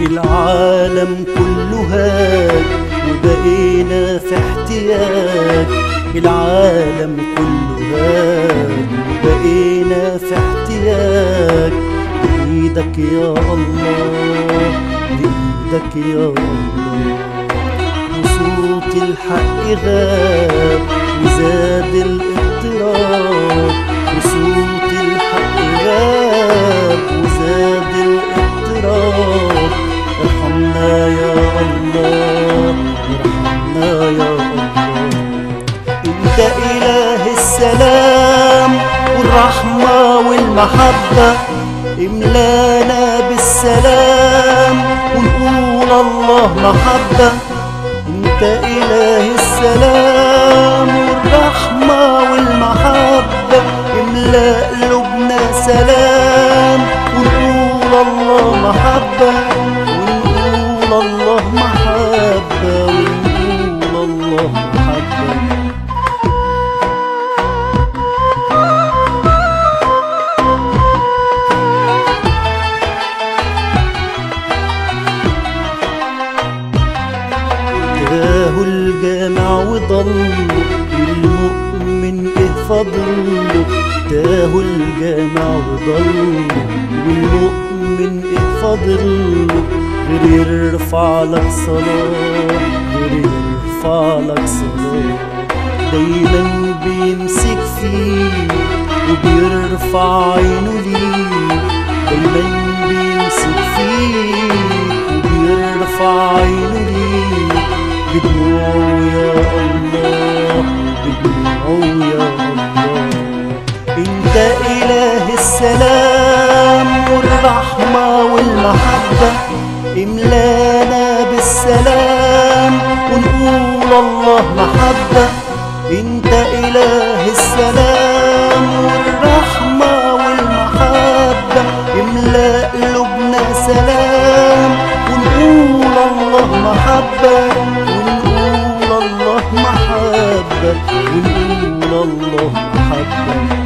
العالم كله هاج وبقينا في احتياج. العالم كله هاج وبقينا في احتياج. بإيدك يا الله، بإيدك يا الله. وصوت الحق غاب وزاد الاضطراب. وصوت الحق غاب وزاد الاضطراب. ارحمنا يا الله، ارحمنا يا الله. انت اله السلام والرحمة والمحبة. املانا بالسلام ونقول الله محبة. انت اله السلام والرحمة والمحبة. املا قلوبنا سلام ونقول الله محبة. ونقول الله محبة. ونقول الله محبة. تاهوا الجامع وضلوا والمؤمن ايه فضله. تاهوا الجامع وضلوا والمؤمن ايه فضله. غير يرفع لك صلاة، غير يرفع لك صلاة. دايما بيمسك فيك وبيرفع عينه ليك. دايما بيمسك فيك وبيرفع عينه ليك. بدموعه يا الله، بدموعه يا الله. انت اله السلام والرحمة والمحبة. املانا بالسلام ونقول الله محبة. انت اله السلام والرحمة والمحبة. املا قلوبنا سلام ونقول الله محبة. ونقول الله محبة. ونقول الله محبة.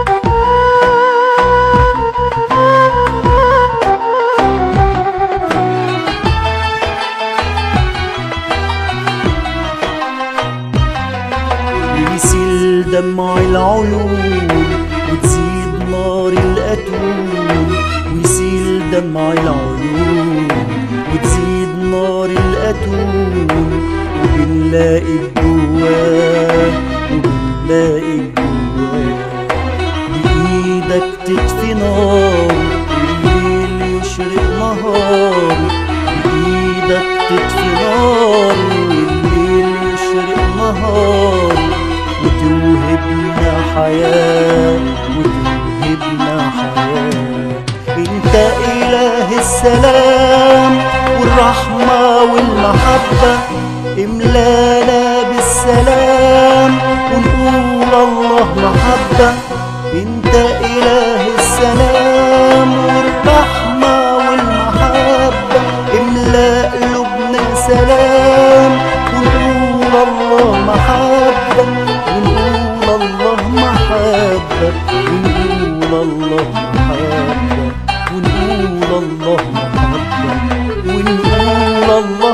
يسيل دمع العيون وتزيد نار القتول. ويسيل دمع العيون وتزيد نار القتول. وبنلاقي جواه، وبنلاقي جواه. بإيدك تطفي نار والليل يشرق نهار. بإيدك تطفي نار والليل يشرق نهار. وتوهبنا حياة، وتوهبنا حياة. انت اله السلام والرحمة والمحبة. املانا بالسلام ونقول الله محبة. انت اله السلام والرحمة والمحبة. املا قلوبنا سلام ونقول الله محبة. ونقول الله محبة. ونقول الله محبة. ونقول الله محبة. ونقول الله